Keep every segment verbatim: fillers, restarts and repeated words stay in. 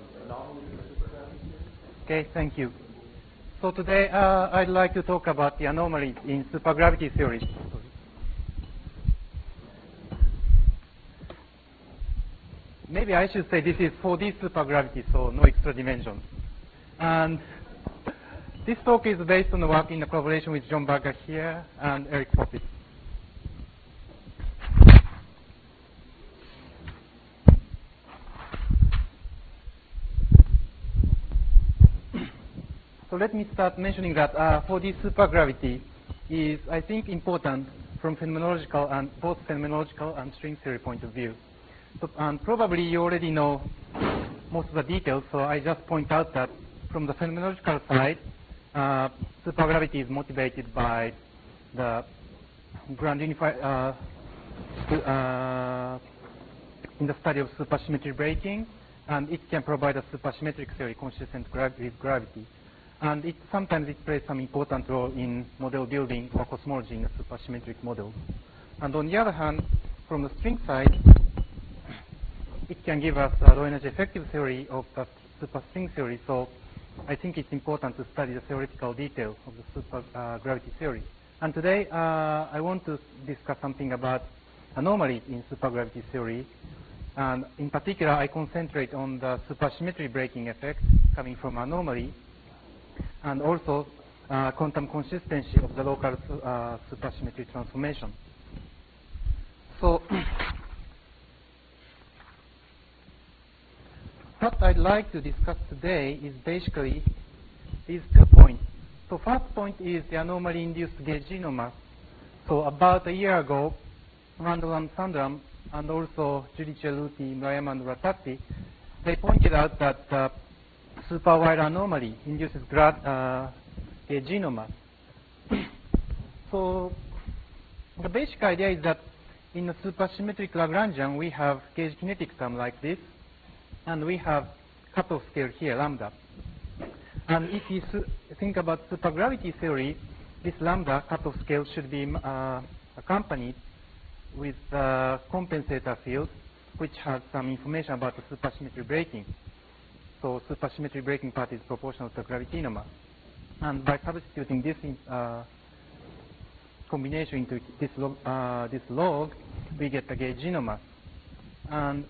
Okay, thank you. So today uh, I'd like to talk about the anomalies in supergravity theory. Maybe I should say this is four D supergravity, so no extra dimensions. And this talk is based on the work in the collaboration with John Berger here and Eric Popitz. So let me start mentioning that uh, four D supergravity is, I think, important from phenomenological and both phenomenological and string theory point of view. So, and probably you already know most of the details, so I just point out that from the phenomenological side, uh, supergravity is motivated by the grand unified uh, uh, in the study of supersymmetry breaking, and it can provide a supersymmetric theory consistent gra with gravity. And it, sometimes it plays some important role in model building or cosmology in a supersymmetric model. And on the other hand, from the string side, it can give us a low energy effective theory of the superstring theory. So I think it's important to study the theoretical detail of the supergravity uh, theory. And today uh, I want to discuss something about anomalies in supergravity theory. And in particular, I concentrate on the supersymmetry breaking effect coming from anomaly, and also uh, quantum consistency of the local uh, supersymmetry transformation. So what I'd like to discuss today is basically these two points. So first point is the anomaly-induced gauge genoma. So about a year ago, Randall and Sandram, and also Giudice, Luti, Murayama, and Ratatti, they pointed out that uh, super-wide anomaly induces grad, uh, a genoma. So the basic idea is that in a supersymmetric Lagrangian, we have gauge kinetic term like this, and we have cutoff scale here, lambda. And if you think about supergravity theory, this lambda cutoff scale should be uh, accompanied with a compensator field, which has some information about the supersymmetry breaking. So supersymmetry breaking part is proportional to the gravitinoma. And by substituting this in, uh, combination into this log, uh, this log, we get the gauge genoma. And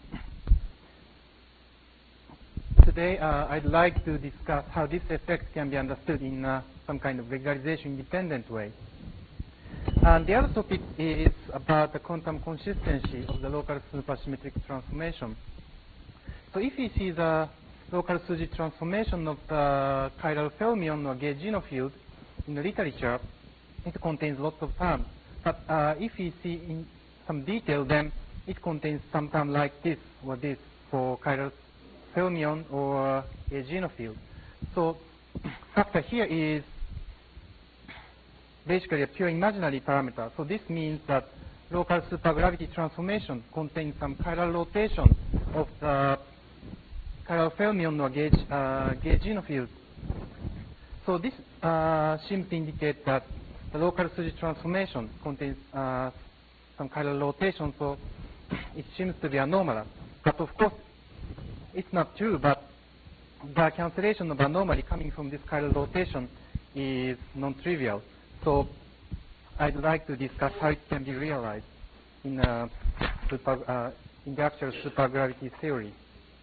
today uh, I'd like to discuss how this effect can be understood in uh, some kind of regularization independent way. And the other topic is about the quantum consistency of the local supersymmetric transformation. So if you see the local Suji transformation of the chiral fermion or gauge genome field in the literature, it contains lots of terms. But uh, if you see in some detail, then it contains some term like this or this for chiral fermion or gauge genome field. So factor here is basically a pure imaginary parameter. So this means that local supergravity transformation contains some chiral rotation of the chiral fermion or gauge, uh, gauge genome field. So this uh, seems to indicate that the local Suji transformation contains uh, some chiral rotation, so it seems to be anomalous. But of course, it's not true, but the cancellation of anomaly coming from this chiral rotation is non-trivial. So I'd like to discuss how it can be realized in, uh, super, uh, in the actual supergravity theory.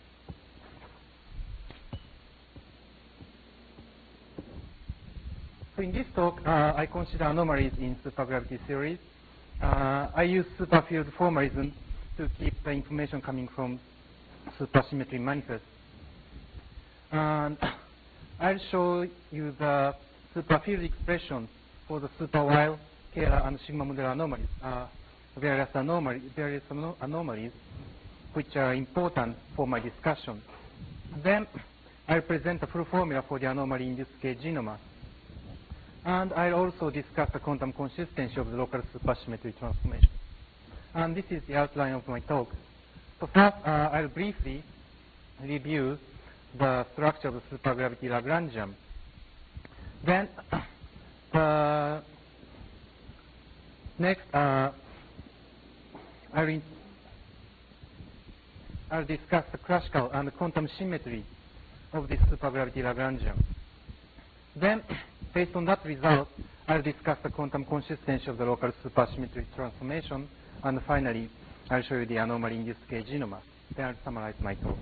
So in this talk, uh, I consider anomalies in supergravity theories. Uh, I use superfield formalism to keep the information coming from supersymmetry manifest. And I'll show you the superfield expression for the super-wild, scalar, and sigma model anomalies, uh, various, anomalies, various anom anomalies which are important for my discussion. Then I'll present the full formula for the anomaly-induced gauge genoma. And I'll also discuss the quantum consistency of the local supersymmetry transformation. And this is the outline of my talk. So first, uh, I'll briefly review the structure of the supergravity Lagrangian. Then, uh, next, uh, I'll, I'll discuss the classical and quantum symmetry of this supergravity Lagrangian. Then, based on that result, I'll discuss the quantum consistency of the local supersymmetric transformation, and finally, I'll show you the anomaly-induced K genoma. Then I'll summarize my talk.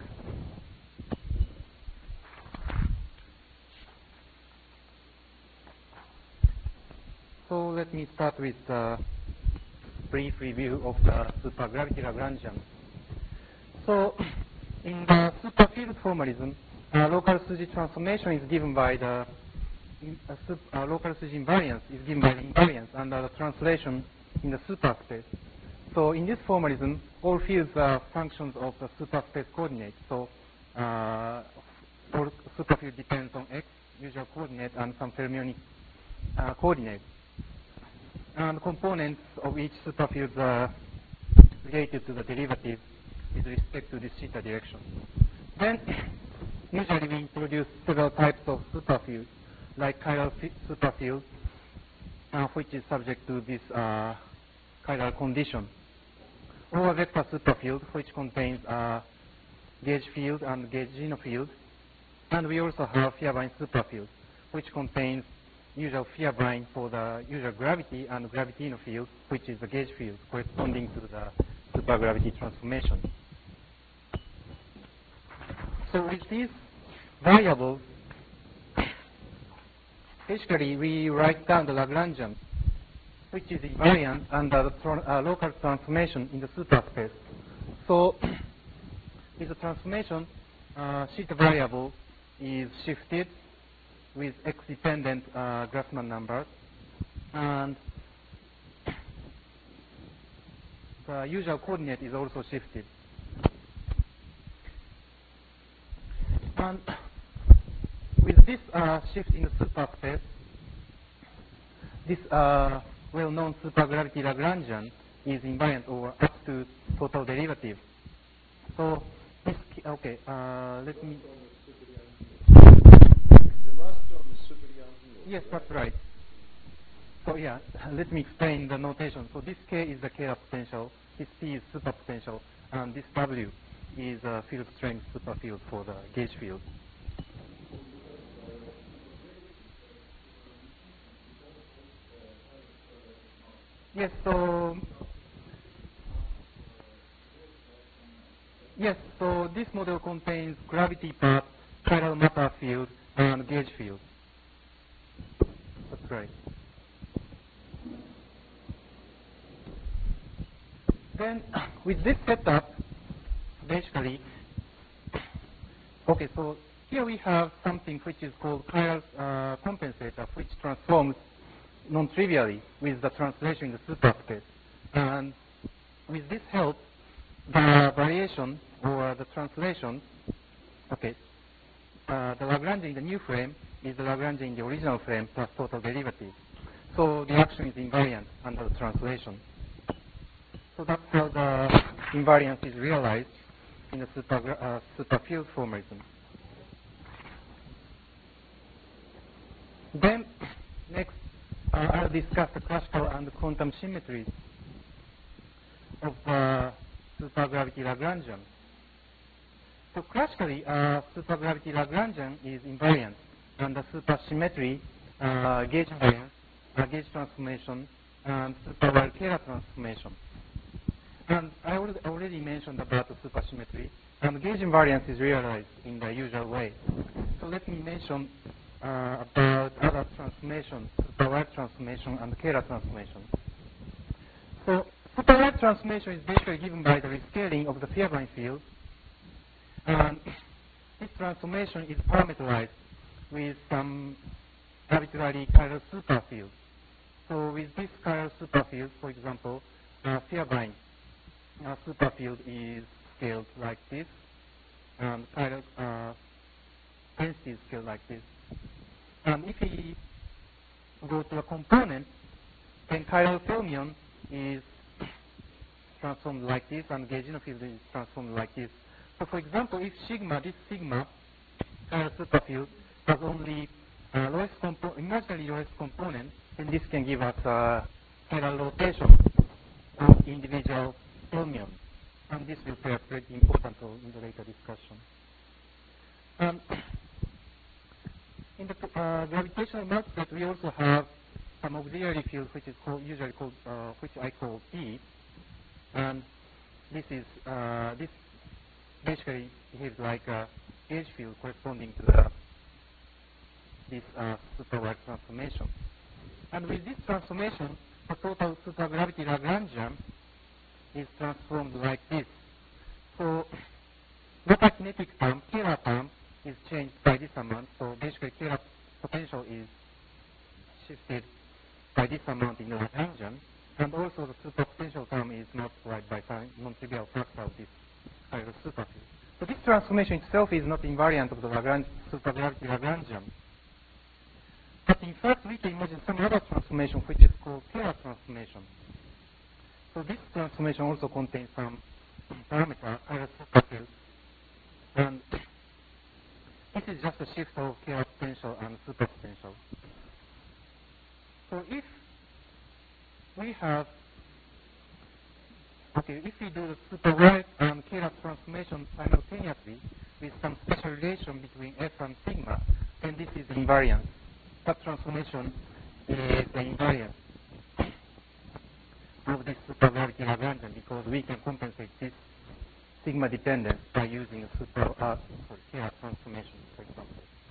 So let me start with a brief review of the supergravity Lagrangian. So in the superfield formalism, uh, local Suji transformation is given by the in, uh, sup, uh, local Suji invariance is given by the invariance under the translation in the superspace. So in this formalism, all fields are functions of the superspace coordinates. So uh, all superfield depends on x, usual coordinate, and some fermionic uh, coordinate. And components of each superfield are related to the derivative with respect to this theta direction. Then, usually we introduce several types of superfield, like chiral superfield, uh, which is subject to this uh, chiral condition, or a vector superfield, which contains a gauge field and gauge Gino field. And we also have Fierbein superfield, which contains usual Fierbein for the usual gravity and gravitino field, which is the gauge field corresponding to the supergravity transformation. So with these variables, basically we write down the Lagrangian, which is invariant under the tr uh, local transformation in the superspace. So with the transformation, uh, theta variable is shifted with x-dependent uh, Grassmann numbers, and the usual coordinate is also shifted. And with this uh, shift in the superspace, this uh, well-known supergravity Lagrangian is invariant over up to total derivative. So, this, okay, uh, let me. Yes, that's right. So yeah, let me explain the notation. So this K is the Kähler potential, this P is superpotential, and this W is a field strength superfield for the gauge field. Yes, so yes, so this model contains gravity part, chiral matter field, and gauge field. That's right. Then, with this setup, basically, okay, so here we have something which is called chiral uh, compensator, which transforms non-trivially with the translation in the superspace. And with this help, the variation or the translation, okay, uh, the Lagrangian in the new frame is the Lagrangian in the original frame plus total derivative. So the action is invariant under the translation. So that's how the invariance is realized in the super, uh, superfield formalism. Then, next, uh, I'll discuss the classical and the quantum symmetries of the supergravity Lagrangian. So classically, uh, supergravity Lagrangian is invariant under supersymmetry, uh, gauge invariance, uh, gauge transformation, and superwire Kähler transformation. And I already mentioned about the supersymmetry, and gauge invariance is realized in the usual way. So let me mention uh, about other transformations, superwire transformation and Kähler transformation. So superwire transformation is basically given by the rescaling of the Fierbein field, and this transformation is parameterized with some arbitrary chiral superfield. So with this chiral superfield, for example, uh, Fierbein uh, superfield is scaled like this, and chiral uh, density is scaled like this. And if we go to a component, then chiral fermion is transformed like this, and gaugino field is transformed like this. So for example, if sigma, this sigma chiral superfield has only uh, lowest imaginary lowest component, then this can give us a chiral rotation of individual fermions. And this will play a pretty important role in the later discussion. Um, gravitational multiplet, we also have some auxiliary field, which is called, usually called, uh, which I call E, and this is uh, this basically behaves like a gauge field corresponding to the, this uh, super-wide transformation. And with this transformation, the total supergravity Lagrangian is transformed like this. So local kinetic term, Kähler term, is changed by this amount. So basically, Kähler potential is shifted by this amount in the Lagrangian, and also the superpotential term is multiplied by some non-trivial factor of this chiral superfield. So this transformation itself is not invariant of the Lagrange, supergravity Lagrangian. But in fact, we can imagine some other transformation which is called Kähler transformation. So this transformation also contains some parameter, chiral superfield, and this is just a shift of Kähler potential and superpotential. So if we have, okay, if we do the super-wide and Kähler transformation simultaneously with some special relation between F and sigma, then this is invariance. That transformation is the invariance of this supergravity Lagrangian, because we can compensate this sigma dependence by using a super uh, sorry, Kähler transformation, for example.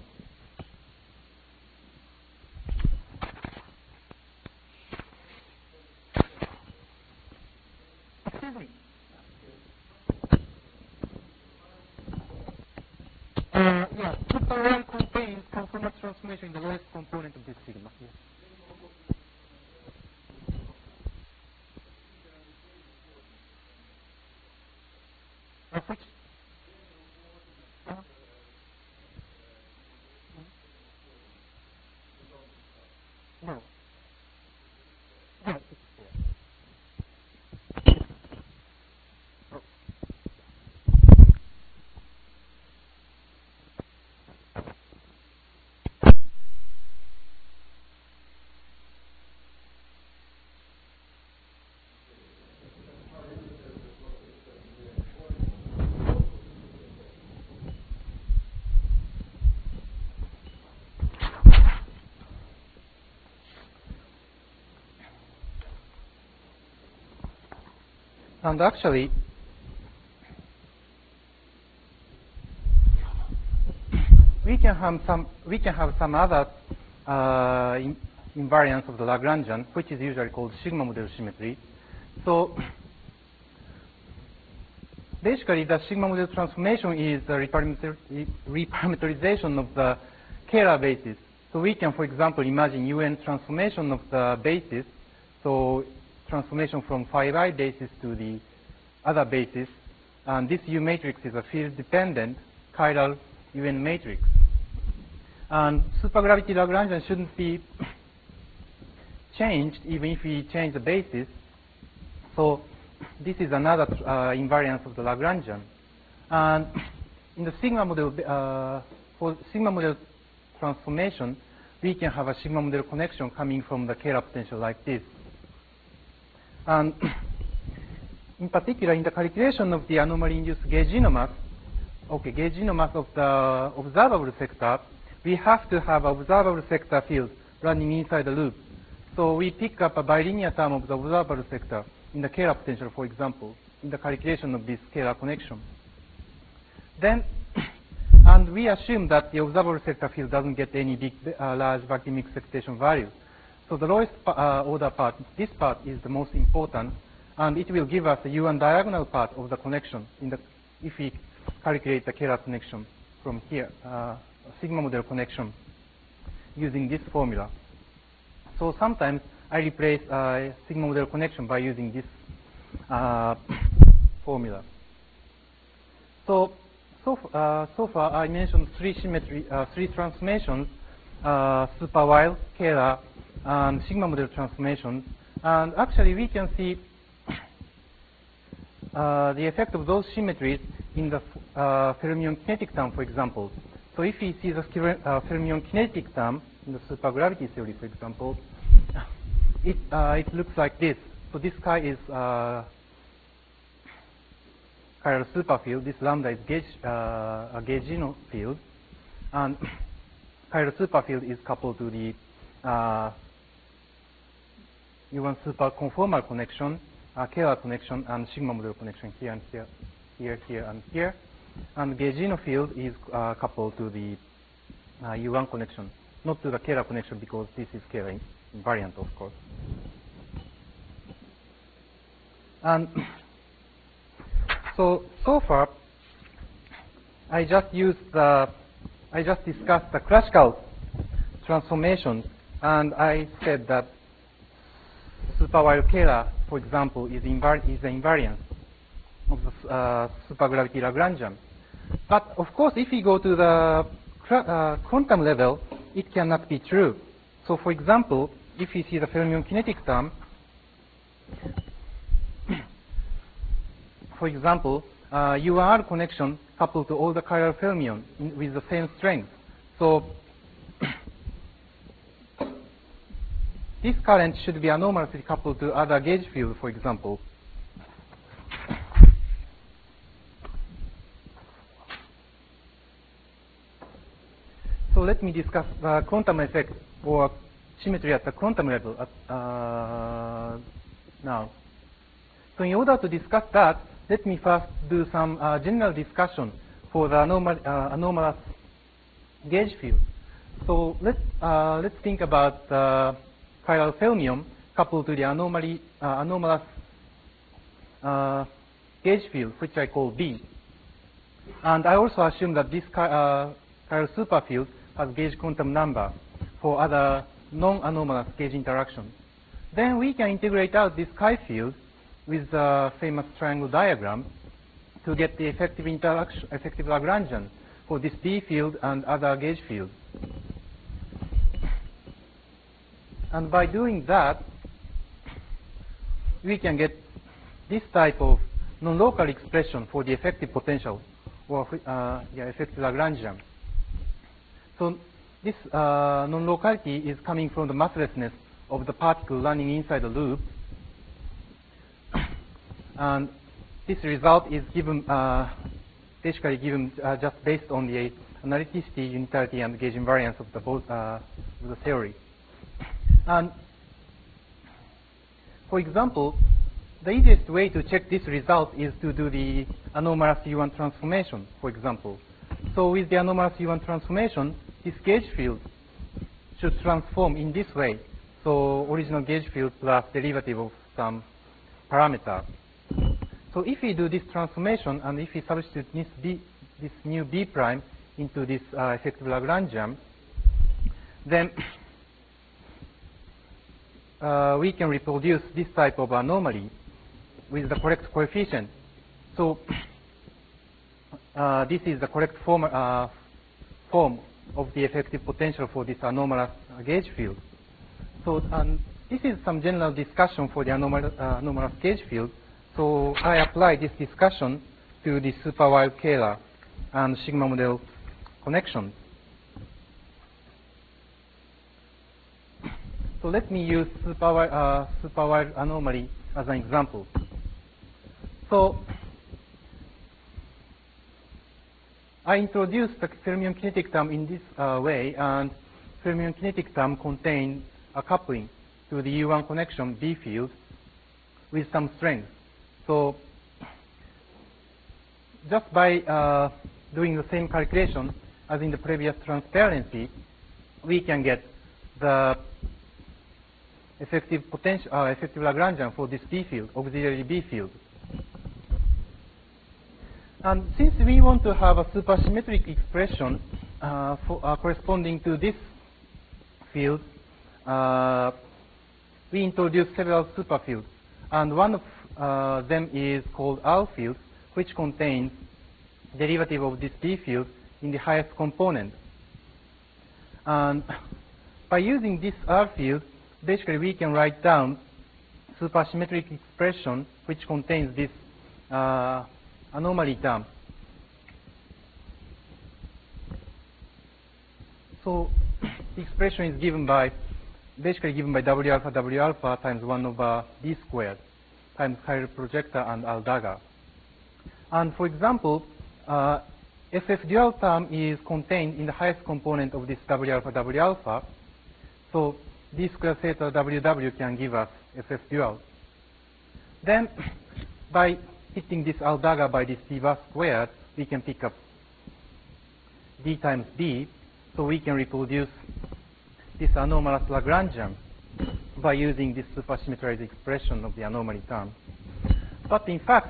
Excuse me. Uh, yeah, super one contains conformal transformation in the lowest component of this sigma. Yes. Uh, which? Uh, no. Yeah, it's there. Oh. And actually, we can have some we can have some other uh, in, invariance of the Lagrangian, which is usually called sigma model symmetry. So basically, the sigma model transformation is the reparameter reparameterization of the Kähler basis. So we can, for example, imagine U N transformation of the basis. So transformation from phi I basis to the other basis, and this U matrix is a field-dependent chiral U N matrix. And supergravity Lagrangian shouldn't be changed even if we change the basis. So this is another uh, invariance of the Lagrangian. And in the sigma model, uh, for sigma model transformation, we can have a sigma model connection coming from the Kähler potential like this. And in particular, in the calculation of the anomaly-induced gaugino mass, okay, gaugino mass of the observable sector, we have to have observable sector field running inside the loop. So we pick up a bilinear term of the observable sector in the Kähler potential, for example, in the calculation of this Kähler connection. Then, and we assume that the observable sector field doesn't get any big, uh, large vacuum excitation value. So the lowest uh, order part, this part is the most important, and it will give us the U N diagonal part of the connection in the, if we calculate the Kähler connection from here, uh, sigma model connection, using this formula. So sometimes I replace uh, sigma model connection by using this uh, formula. So so, uh, so far I mentioned three symmetry, uh, three transformations: uh, super Weyl, Kähler, and sigma model transformations. And actually, we can see uh, the effect of those symmetries in the uh, fermion kinetic term, for example. So if we see the uh, fermion kinetic term in the supergravity theory, for example, it, uh, it looks like this. So this chi is uh, chiral superfield. This lambda is gauge, uh, a gaugino field. And chiral superfield is coupled to the uh, U one super conformal connection, uh, Kähler connection, and sigma model connection here and here, here, here, and here. And Gaugino field is uh, coupled to the uh, U one connection, not to the Kähler connection because this is Kähler invariant, of course. And so, so far, I just used the, I just discussed the classical transformation, and I said that superwire Kähler, for example, is, invar is the invariance of the uh, supergravity Lagrangian. But of course, if we go to the uh, quantum level, it cannot be true. So for example, if we see the fermion-kinetic term, for example, uh, U R connection coupled to all the chiral fermion in, with the same strength. So this current should be anomalously coupled to other gauge field, for example. So let me discuss the quantum effect or symmetry at the quantum level at, uh, now. So in order to discuss that, let me first do some uh, general discussion for the anomal uh, anomalous gauge field. So let's uh, let's think about the chiral fermion coupled to the anomaly uh, anomalous uh, gauge field, which I call B. And I also assume that this chi uh, chiral superfield has gauge quantum number for other non-anomalous gauge interactions. Then we can integrate out this chi field with the famous triangle diagram to get the effective interaction, effective Lagrangian for this B field and other gauge fields. And by doing that, we can get this type of non-local expression for the effective potential, or uh, yeah, effective Lagrangian. So this uh, non-locality is coming from the masslessness of the particle running inside the loop. And this result is given, uh, basically given uh, just based on the analyticity, unitarity, and gauge invariance of the both uh, of the theory. And for example, the easiest way to check this result is to do the anomalous U one transformation, for example. So with the anomalous U one transformation, this gauge field should transform in this way. So original gauge field plus derivative of some parameter. So if we do this transformation, and if we substitute this, B, this new B prime into this uh, effective Lagrangian, then uh, we can reproduce this type of anomaly with the correct coefficient. So uh, this is the correct form, uh, form of the effective potential for this anomalous uh, gauge field. So um, this is some general discussion for the anomalous, uh, anomalous gauge field. So I apply this discussion to the superwire Kähler and sigma model connection. So let me use superwire, uh, superwire anomaly as an example. So I introduced the fermion kinetic term in this uh, way, and fermion kinetic term contains a coupling to the U one connection B field with some strength. So just by uh, doing the same calculation as in the previous transparency, we can get the effective potential, uh, effective Lagrangian for this B field, auxiliary B field. And since we want to have a supersymmetric expression uh, for, uh, corresponding to this field, uh, we introduce several superfields. And one of uh, them is called R field, which contains derivative of this B field in the highest component. And by using this R field, basically we can write down supersymmetric expression which contains this uh, anomaly term. So the expression is given by, basically given by W alpha W alpha times one over D squared times chiral projector and L dagger. And for example, uh, F F dual term is contained in the highest component of this W alpha W alpha. So d square theta W W can give us F F dual. Then by hitting this Aldaga by this d bar squared, we can pick up d times d. So we can reproduce this anomalous Lagrangian by using this supersymmetrized expression of the anomaly term. But in fact,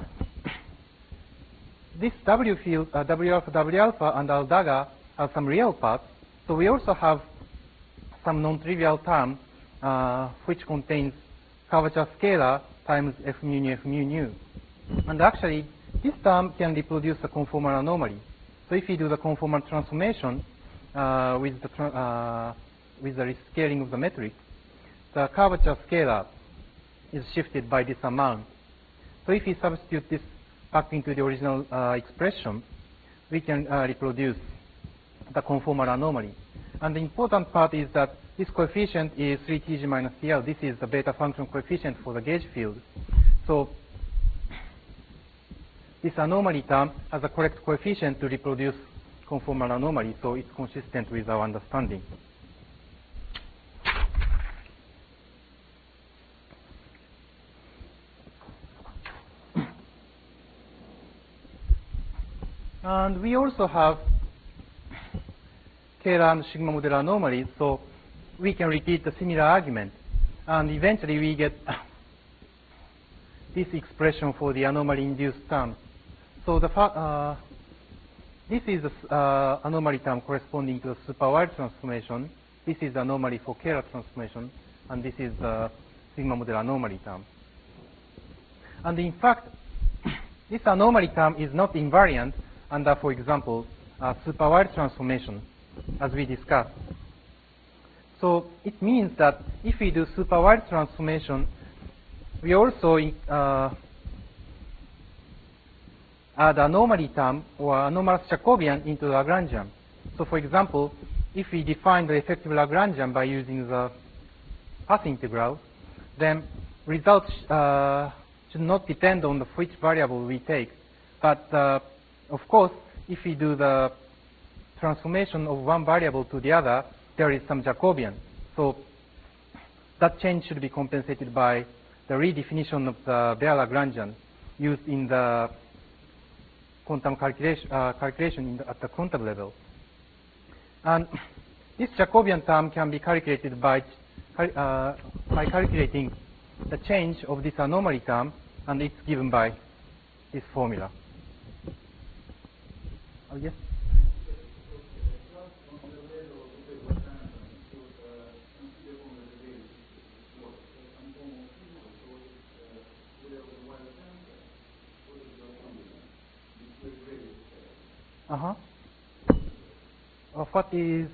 this W field, uh, W alpha W alpha and Aldaga have some real parts. So we also have some non-trivial term uh, which contains curvature scalar times F mu nu F mu nu. And actually, this term can reproduce a conformal anomaly. So if you do the conformal transformation uh, with the tra uh, with the rescaling of the metric, the curvature scalar is shifted by this amount. So if we substitute this back into the original uh, expression, we can uh, reproduce the conformal anomaly. And the important part is that this coefficient is three T G minus T L. This is the beta function coefficient for the gauge field. So this anomaly term has a correct coefficient to reproduce conformal anomaly, so it's consistent with our understanding. And we also have scalar and sigma model anomalies, so we can repeat the similar argument. And eventually we get this expression for the anomaly-induced term. So the uh, this is the uh, anomaly term corresponding to the super wide transformation. This is the anomaly for scalar transformation, and this is the sigma model anomaly term. And in fact, this anomaly term is not invariant under, for example, uh, super wide transformation, as we discussed. So it means that if we do super wide transformation, we also uh, add anomaly term or anomalous Jacobian into the Lagrangian. So for example, if we define the effective Lagrangian by using the path integral, then results uh, should not depend on the which variable we take. But uh, of course, if we do the transformation of one variable to the other, there is some Jacobian. So that change should be compensated by the redefinition of the bare Lagrangian used in the quantum calculation, uh, calculation in the, at the quantum level. And this Jacobian term can be calculated by, uh, by calculating the change of this anomaly term, and it's given by this formula. Oh, yes? Uh-huh. Uh, what is...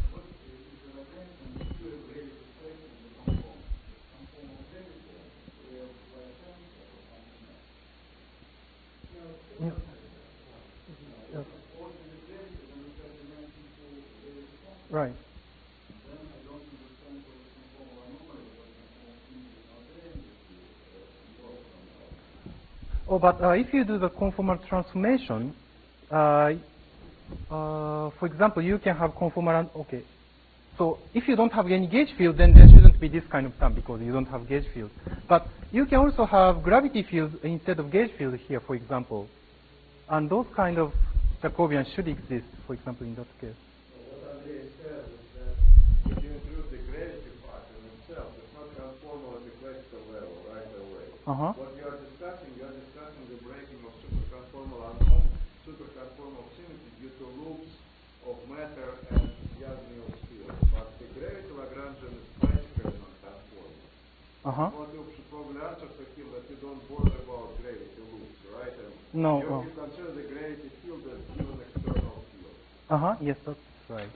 Yeah. Yeah. Right. Oh, but uh, if you do the conformal transformation, uh, uh, for example, you can have conformal. Okay. So if you don't have any gauge field, then there shouldn't be this kind of term because you don't have gauge field. But you can also have gravity field instead of gauge field here, for example. And those kind of Jacobians should exist, for example, in that case. So what Andrei said is that if you include the gravity factor in itself, it's not transformable at the classical level right away. Uh-huh. What you are discussing, you are discussing the breaking of superconformal unknown, superconformal symmetry due to loops of matter and Yasniel's field. But the gravity Lagrangian is classically not transformable. Uh-huh. What you should probably answer to him that you don't bother about gravity loops, right? And No. you, Oh. you consider the gravity field as given external field. Uh-huh. Yes, that's right.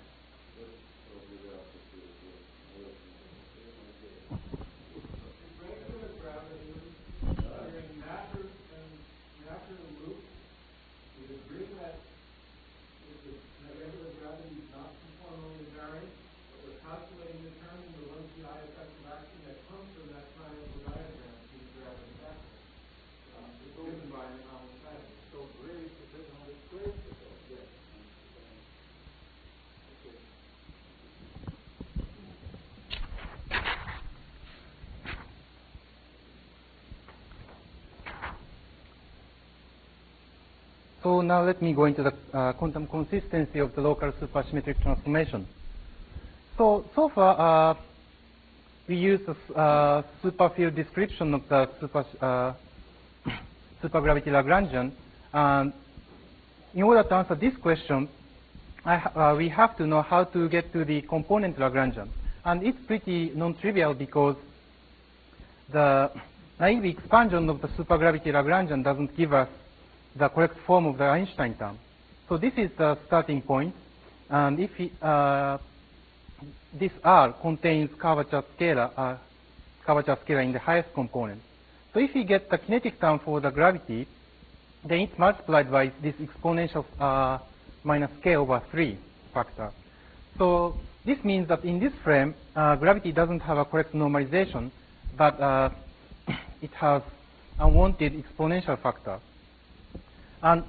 So now let me go into the uh, quantum consistency of the local supersymmetric transformation. So, so far, uh, we use the uh, superfield description of the super, uh, supergravity Lagrangian. And in order to answer this question, I, uh, we have to know how to get to the component Lagrangian. And it's pretty non-trivial because the naive expansion of the supergravity Lagrangian doesn't give us the correct form of the Einstein term. So this is the starting point. And if we, uh, this R contains curvature scalar, uh, curvature scalar in the highest component. So if we get the kinetic term for the gravity, then it's multiplied by this exponential uh, minus k over three factor. So this means that in this frame, uh, gravity doesn't have a correct normalization, but uh, it has unwanted exponential factor. And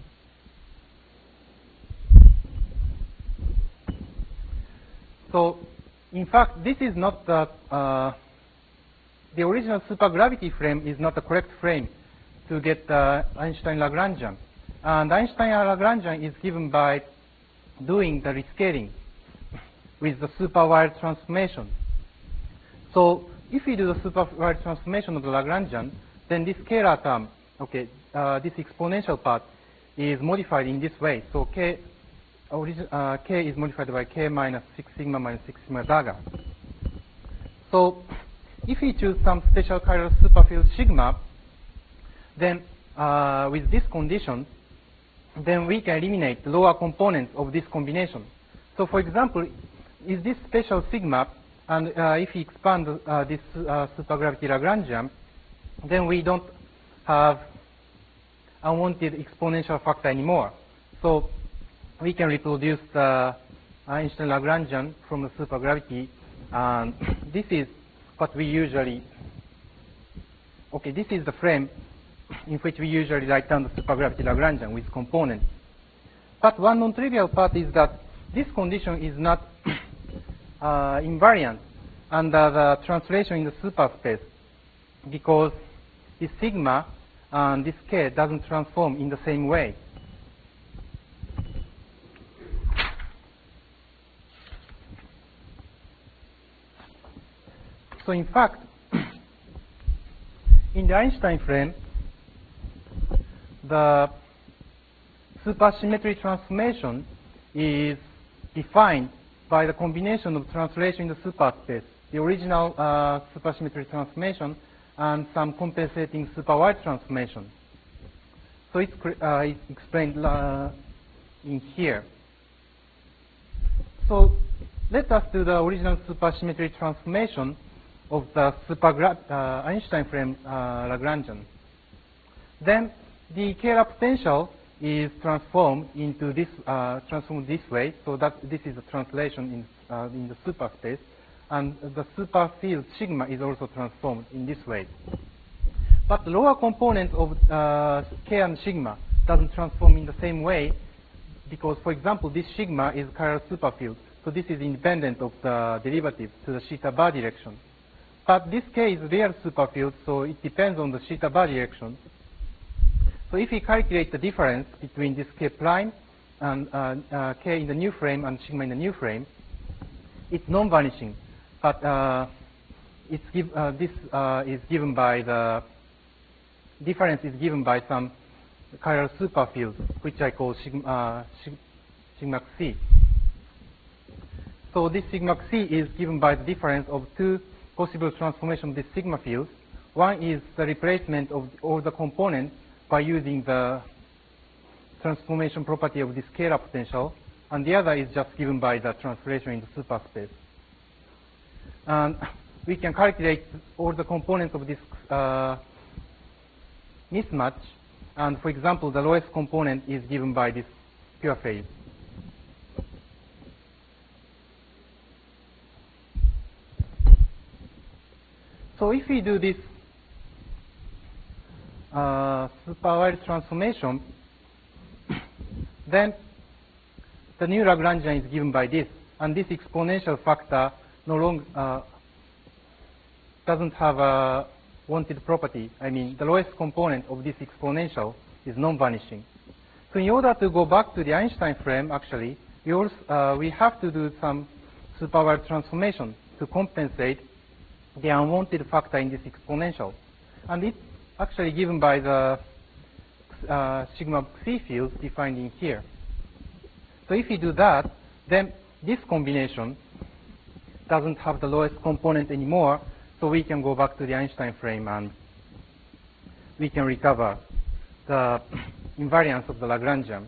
so, in fact, this is not the, uh, the original supergravity frame is not the correct frame to get the Einstein Lagrangian. And Einstein Lagrangian is given by doing the rescaling with the superwire transformation. So if we do the superwire transformation of the Lagrangian, then this scalar term, okay, uh, this exponential part is modified in this way. So k, origin, uh, k is modified by k minus six sigma minus six sigma dagger. So if we choose some special chiral superfield sigma, then uh, with this condition, then we can eliminate the lower components of this combination. So for example, is this special sigma, and uh, if we expand uh, this uh, supergravity Lagrangian, then we don't have unwanted exponential factor anymore. So we can reproduce the Einstein Lagrangian from the supergravity, and this is what we usually, okay, this is the frame in which we usually write down the supergravity Lagrangian with components. But one non-trivial part is that this condition is not uh, invariant under the translation in the superspace, because this sigma and this k doesn't transform in the same way. So in fact, in the Einstein frame, the supersymmetry transformation is defined by the combination of translation in the superspace, the original uh, supersymmetry transformation and some compensating superwide transformation. So it's, uh, it's explained uh, in here. So let us do the original supersymmetry transformation of the supergra uh, Einstein frame uh, Lagrangian. Then the scalar potential is transformed into this, uh, transformed this way, so that this is a translation in, uh, in the superspace, and the superfield sigma is also transformed in this way. But the lower component of uh, k and sigma doesn't transform in the same way, because, for example, this sigma is chiral superfield, so this is independent of the derivative to the theta bar direction. But this k is real superfield, so it depends on the theta bar direction. So if we calculate the difference between this k prime and uh, uh, k in the new frame and sigma in the new frame, it's non-vanishing. But uh, it's give, uh, this uh, is given by the difference is given by some chiral superfield, which I call sigma, uh, sigma c. So this sigma c is given by the difference of two possible transformations of this sigma fields. One is the replacement of all the components by using the transformation property of this scalar potential, and the other is just given by the translation in the superspace. And we can calculate all the components of this uh, mismatch, and for example, the lowest component is given by this pure phase. So if we do this uh, superwide transformation, then the new Lagrangian is given by this, and this exponential factor no longer uh, doesn't have a wanted property. I mean, the lowest component of this exponential is non-vanishing. So in order to go back to the Einstein frame, actually, we, also, uh, we have to do some superwide transformation to compensate the unwanted factor in this exponential. And it's actually given by the uh, sigma C field defined in here. So if we do that, then this combination doesn't have the lowest component anymore, so we can go back to the Einstein frame and we can recover the invariance of the Lagrangian.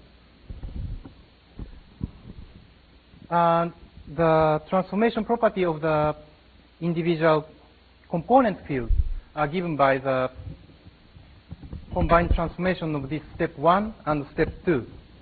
And the transformation property of the individual component fields are given by the combined transformation of this step one and step two.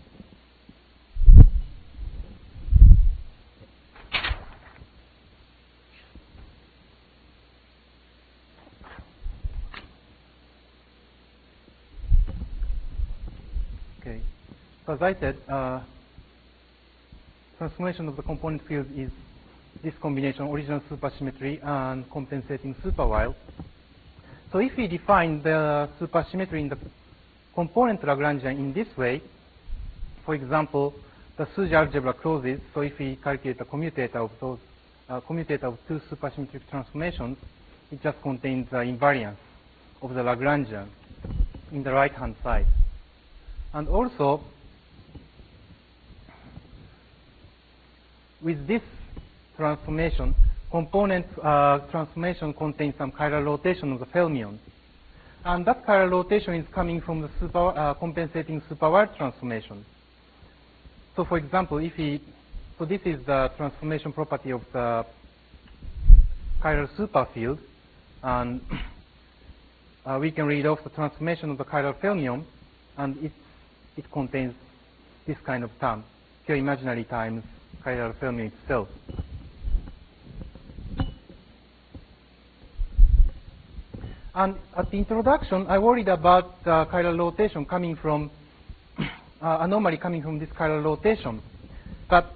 Okay. So as I said, uh, transformation of the component field is this combination, original supersymmetry and compensating superwild. So if we define the supersymmetry in the component Lagrangian in this way, for example, the Suji algebra closes, so if we calculate the commutator of those uh, commutator of two supersymmetric transformations, it just contains the invariance of the Lagrangian in the right-hand side. And also, with this transformation, component uh, transformation contains some chiral rotation of the fermions. And that chiral rotation is coming from the super, uh, compensating superwide transformation. So for example, if we, so this is the transformation property of the chiral superfield, and uh, we can read off the transformation of the chiral fermion, and it, it contains this kind of term, Q imaginary times chiral fermion itself. And at the introduction, I worried about uh, chiral rotation coming from, uh, anomaly coming from this chiral rotation. But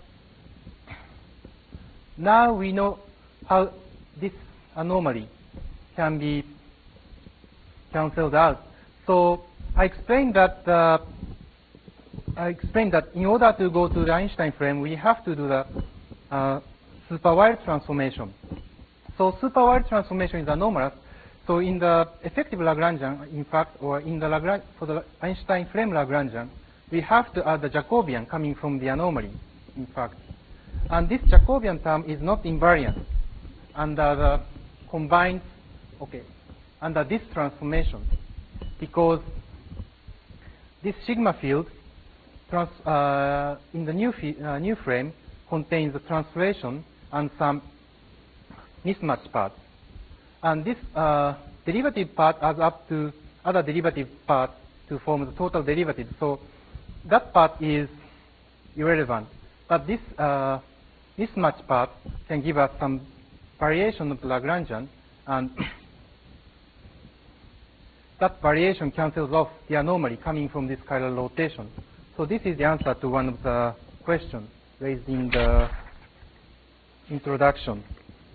now we know how this anomaly can be cancelled out. So I explained that, uh, I explained that in order to go to the Einstein frame, we have to do the uh, superwide transformation. So superwide transformation is anomalous. So in the effective Lagrangian, in fact, or in the Lagrange, for the Einstein frame Lagrangian, we have to add the Jacobian coming from the anomaly, in fact. And this Jacobian term is not invariant under the combined, okay, under this transformation, because this sigma field trans, uh, in the new, uh, new frame contains the translation and some mismatch parts. And this uh, derivative part adds up to other derivative part to form the total derivative. So that part is irrelevant. But this uh, mismatch part can give us some variation of the Lagrangian, and that variation cancels off the anomaly coming from this chiral rotation. So this is the answer to one of the questions raised in the introduction.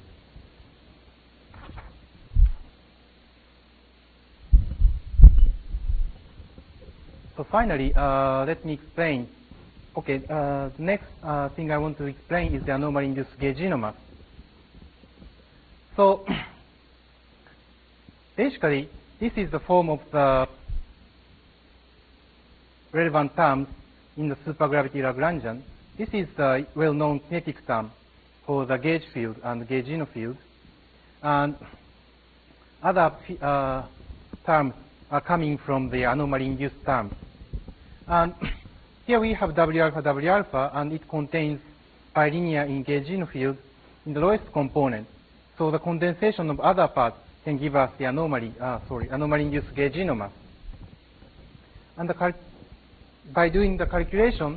So finally, uh, let me explain. Okay, uh, the next uh, thing I want to explain is the anomaly-induced gaugino mass. So basically, this is the form of the relevant terms in the supergravity Lagrangian. This is the well-known kinetic term for the gauge field and the gaugino field. And other uh, terms are coming from the anomaly-induced terms. And here we have W alpha, W alpha, and it contains bilinear in gaugino field in the lowest component. So the condensation of other parts can give us the anomaly, uh, sorry, anomaly-induced gaugino mass. And the by doing the calculation,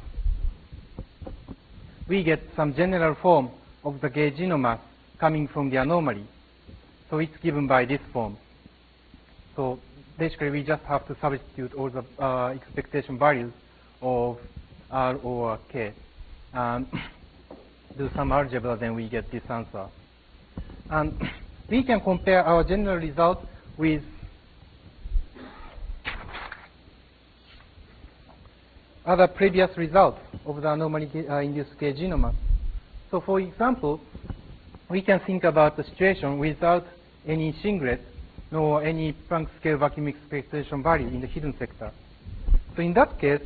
we get some general form of the gaugino mass coming from the anomaly. So it's given by this form. So basically, we just have to substitute all the uh, expectation values of R or K and do some algebra, then we get this answer. And we can compare our general result with other previous results of the anomaly-induced uh, K-genome mass. So for example, we can think about the situation without any singlet nor any Planck scale vacuum expectation value in the hidden sector. So in that case,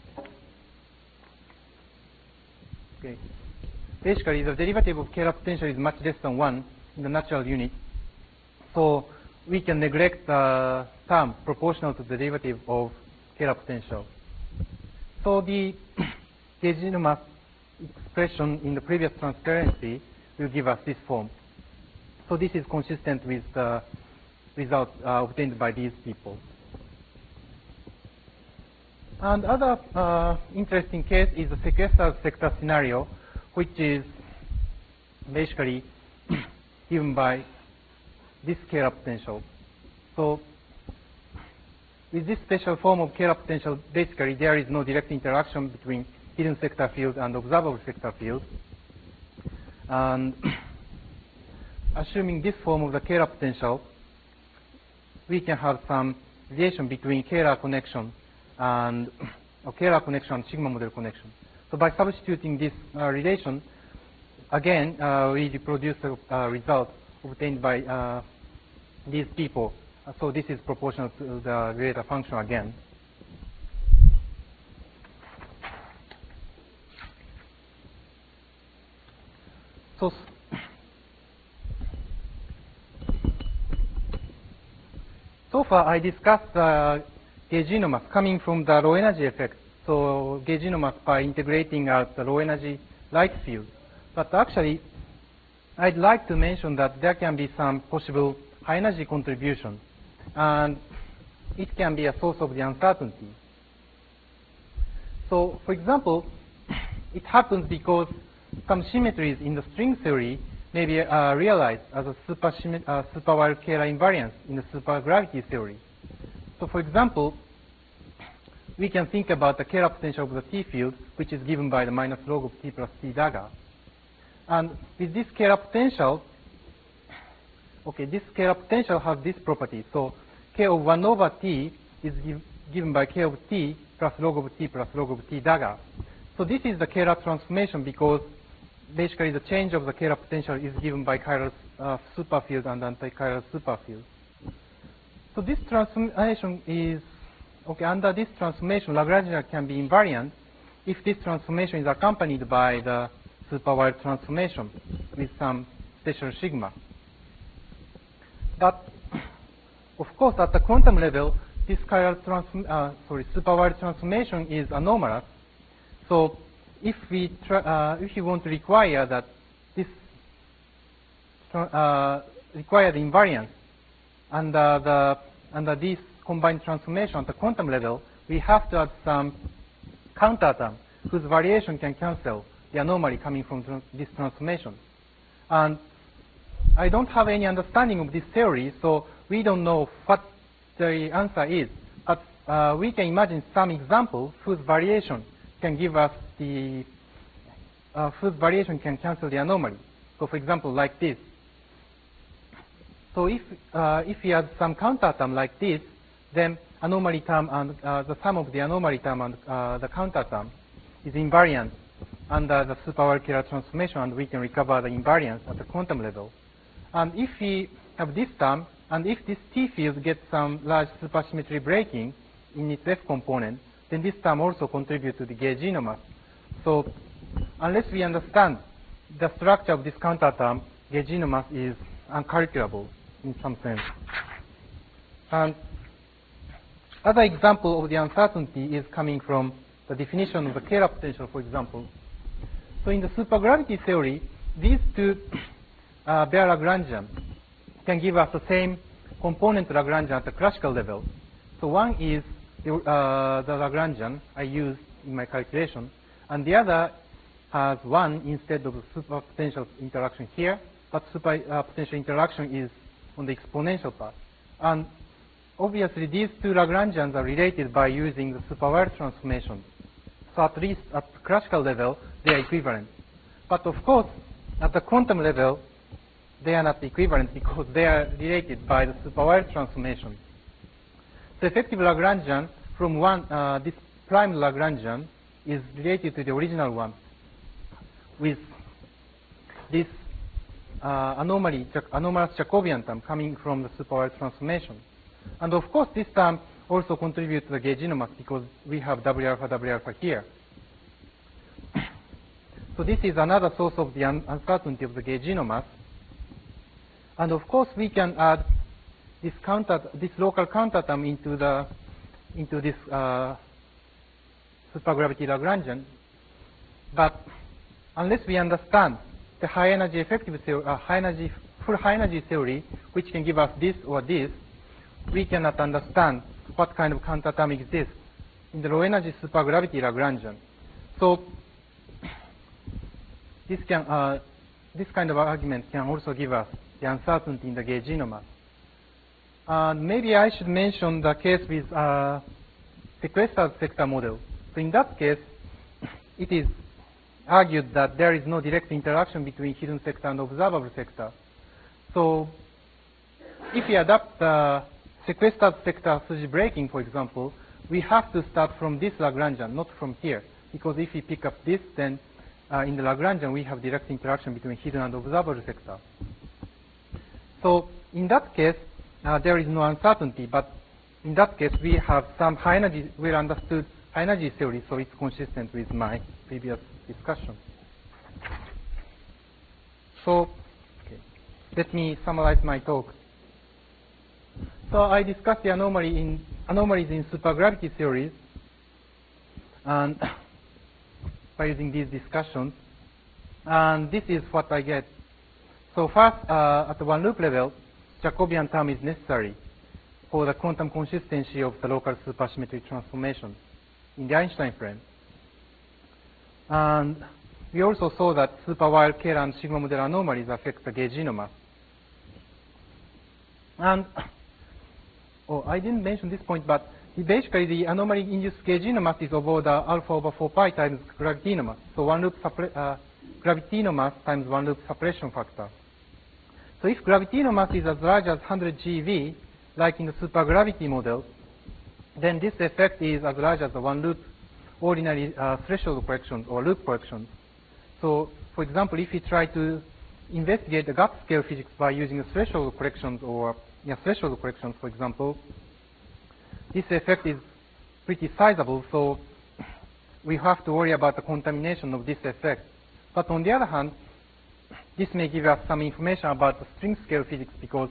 okay, basically the derivative of scalar potential is much less than one in the natural unit. So we can neglect the term proportional to the derivative of scalar potential. So the K-genome mass expression in the previous transparency will give us this form. So this is consistent with the results uh, obtained by these people. And other uh, interesting case is the sequestered sector scenario, which is basically given by this scalar potential. So with this special form of scalar potential, basically there is no direct interaction between hidden sector field and observable sector field. And assuming this form of the scalar potential, we can have some relation between scalar connection and a scalar connection and sigma model connection. So by substituting this uh, relation, again, uh, we reproduce the uh, result obtained by uh, these people. Uh, so this is proportional to the Greta function again. So, so far I discussed the K-genome mass coming from the low energy effect. So K-genome mass by integrating out the low energy light field. But actually, I'd like to mention that there can be some possible high energy contribution, and it can be a source of the uncertainty. So for example, it happens because some symmetries in the string theory may be uh, realized as a super, uh, super wild scalar invariance in the supergravity theory. So for example, we can think about the scalar potential of the T field, which is given by the minus log of T plus T dagger. And with this scalar potential, okay, this scalar potential has this property. So K of one over T is give, given by K of T plus log of T plus log of T dagger. So this is the scalar transformation because basically the change of the scalar potential is given by chiral uh, superfield and anti-chiral superfield. So this transformation is, okay, under this transformation, Lagrangian can be invariant if this transformation is accompanied by the super-wild transformation with some special sigma. But of course, at the quantum level, this chiral transform, uh, sorry, super-wild transformation is anomalous. So if we try, uh, if you want to require that this uh, require the invariance under the under this combined transformation at the quantum level, we have to add some counter term whose variation can cancel the anomaly coming from trans this transformation. And I don't have any understanding of this theory, so we don't know what the answer is. But uh, we can imagine some example whose variation can give us the uh, whose variation can cancel the anomaly. So for example, like this. So if uh, if we add some counter term like this, then anomaly term and uh, the sum of the anomaly term and uh, the counter term is invariant under the super-wild scalar transformation, and we can recover the invariance at the quantum level. And if we have this term, and if this T field gets some large supersymmetry breaking in its F component, then this term also contributes to the K-genome mass. So unless we understand the structure of this counter term, K-genome mass is uncalculable in some sense. And other example of the uncertainty is coming from the definition of the scalar potential, for example. So in the supergravity theory, these two uh, bare Lagrangian can give us the same component Lagrangian at the classical level. So one is the, uh, the Lagrangian I used in my calculation, and the other has one instead of the superpotential interaction here, but super uh, potential interaction is on the exponential part. And obviously, these two Lagrangians are related by using the super-wild transformation. So at least at the classical level, they are equivalent. But of course, at the quantum level, they are not equivalent because they are related by the super-wild transformation. So effective Lagrangian from one, uh, this prime Lagrangian is related to the original one with this uh, anomaly, anomalous Jacobian term coming from the super-Weyl transformation. And of course, this term also contributes to the Gaussian mass because we have W alpha, W alpha here. So this is another source of the un uncertainty of the Gaussian mass. And of course, we can add this counter, this local counter term into the into this uh, supergravity Lagrangian. But unless we understand the high energy effective theory, uh, high energy full high energy theory, which can give us this or this, we cannot understand what kind of counter term exists in the low energy supergravity Lagrangian. So this can uh, this kind of argument can also give us the uncertainty in the Gaussian mass. And maybe I should mention the case with uh, sequestered sector model. So in that case, it is argued that there is no direct interaction between hidden sector and observable sector. So if we adopt the sequestered sector Suji breaking, for example, we have to start from this Lagrangian, not from here. Because if we pick up this, then uh, in the Lagrangian, we have direct interaction between hidden and observable sector. So in that case, uh, there is no uncertainty. But in that case, we have some high energy, well understood high energy theory, so it's consistent with my previous discussion. So okay, let me summarize my talk. So I discussed the anomaly in anomalies in supergravity theories, and by using these discussions, and this is what I get. So first, uh, at the one loop level, Jacobian term is necessary for the quantum consistency of the local supersymmetry transformation in the Einstein frame. And we also saw that super-Weyl, Kähler, and sigma model anomalies affect the Gaussian mass. And oh, I didn't mention this point, but basically the anomaly-induced Gaussian mass is over the alpha over four pi times gravitino mass. So one loop uh, gravitino mass times one loop suppression factor. So if gravitino mass is as large as one hundred G V, like in the supergravity model, then this effect is as large as the one loop ordinary uh, threshold corrections or loop corrections. So, for example, if we try to investigate the gap scale physics by using the threshold corrections or yeah, threshold corrections, for example, this effect is pretty sizable. So we have to worry about the contamination of this effect. But on the other hand, this may give us some information about the string scale physics, because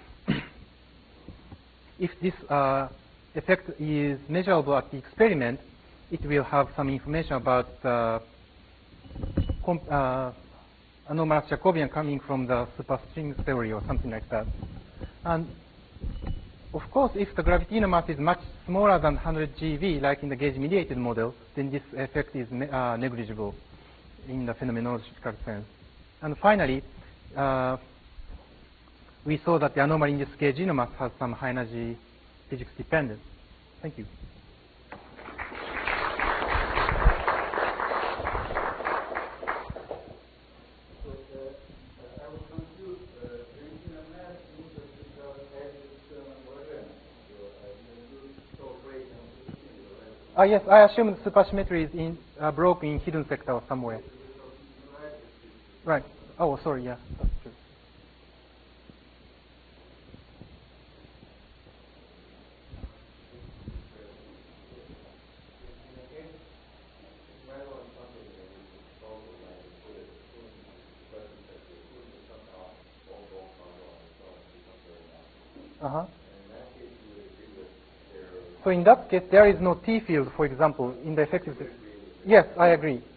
if this uh, effect is measurable at the experiment, it will have some information about uh, uh, anomalous Jacobian coming from the superstring theory or something like that. And of course, if the gravitino mass is much smaller than one hundred G V, like in the gauge-mediated model, then this effect is ne uh, negligible in the phenomenological sense. And finally, uh, we saw that the anomaly-induced Gaussian mass has some high-energy physics dependence. Thank you. Uh, yes, I assume the supersymmetry is in, uh, broken in hidden sector or somewhere. Right. Oh, sorry, yeah, that's true. Uh-huh. So in that case, there is no T field, for example, in the effective. Yes, I agree.